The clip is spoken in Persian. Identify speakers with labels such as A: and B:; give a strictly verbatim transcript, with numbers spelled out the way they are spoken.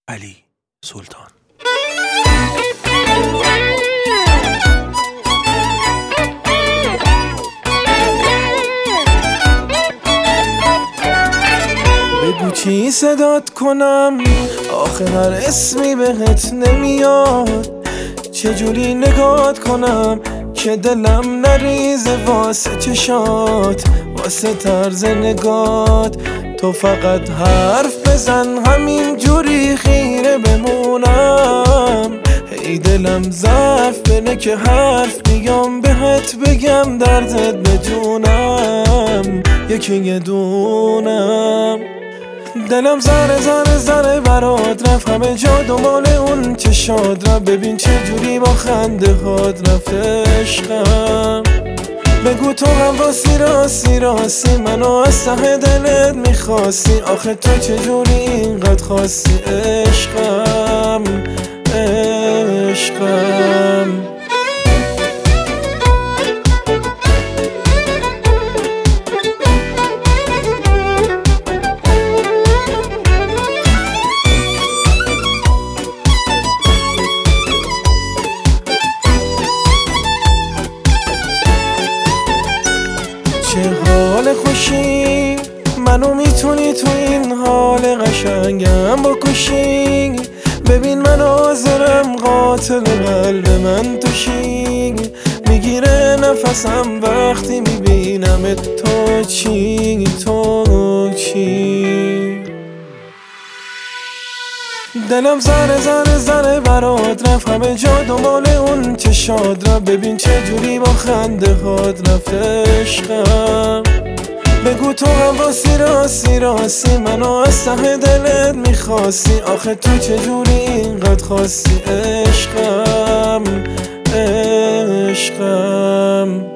A: علی سلطان. بگو چی صدات کنم، آخه هر اسمی بهت نمیاد. چجوری نگات کنم که دلم نریزه واسه چشات، واسه طرز نگات. تو فقط حرف بزن همین جوری خیره بمونم. هی دلم ضعف بنه که حرف بیام بهت بگم دردت بدونم، یکی یه دونم. دلم زره زره زره برات رفت، همه جا دنبال اون چشات رفت. ببین چه جوری با خنده هات رفت عشقم. بگو تو هم راستی راستی راستی منو از ته دلت میخواستی، آخه تو چجوری اینقدر خواستی عشقم عشقم. چه حال خوشی منو میتونی تو این حال قشنگم بکشی. ببین من حاضرم قاتل قلب من توشی. میگیره نفسم وقتی میبینمت، تو چی تو چی. دلم زره زره زره برات رفت، همه جا دنبال اون چشات رفت. ببین چه جوری با خنده هات رفت عشقم. بگو تو هم راستی راستی راستی منو از ته دلت میخواستی، آخه تو چجوری اینقدر خواستی عشقم عشقم.